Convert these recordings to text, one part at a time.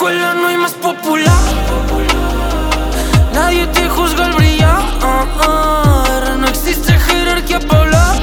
escuela no hay más popular. Nadie te juzga al brillar. No existe jerarquía para hablar.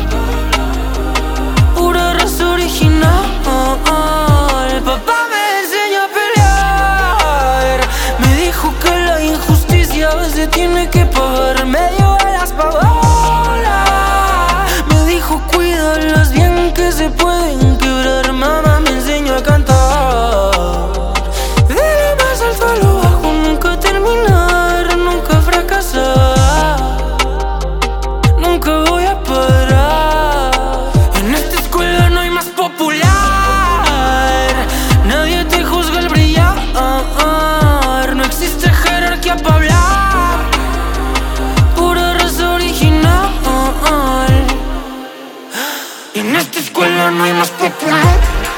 Pura raza original. Papá me enseñó a pelear. Me dijo que la injusticia a veces tiene que pagar. Me dio alas pa' volar. Me dijo cuídalas bien que se pueden quebrar. Mamá me enseñó a cantar. De lo más alto a lo bajo, nunca terminar, nunca fracasar. Nunca voy a parar. En esta escuela no hay más popular. Nadie te juzga al brillar. No existe jerarquía para hablar. Pura raza original. En esta escuela no hay más popular.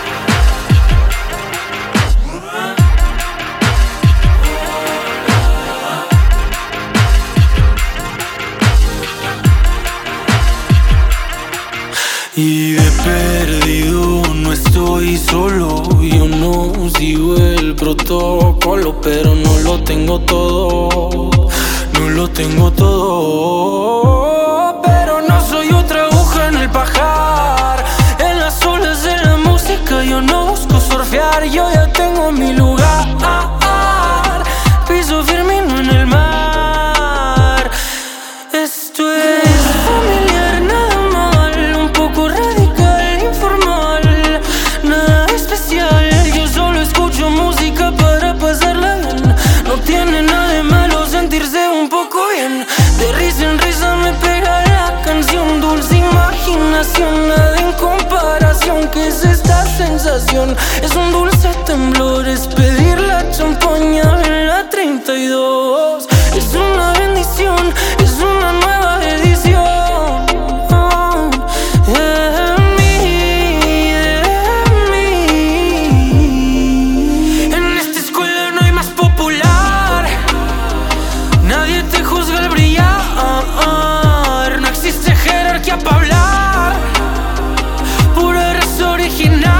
Y de perdido no estoy solo. Yo no sigo el protocolo, pero no lo tengo todo. No lo tengo todo. Pero no soy otra aguja en el pajar. En las olas de la música yo no busco surfear. Yo ya tengo mi lugar. Piso firme y no en el mar. Esto es familiar, nada mal. Un poco radical, informal. Nada especial. Yo solo escucho música para pasarla bien. No tiene nada de malo sentirse un poco bien. De risa en risa me pega la canción. Dulce imaginación, nada en comparación. ¿Qué es esta sensación? Es un dulce temblor. Es pedir la champaña en la 32. Es una bendición, es una nueva edición. De mí. En esta escuela no hay más popular. Nadie te juzga al brillar. No existe jerarquía para hablar. Pura raza original.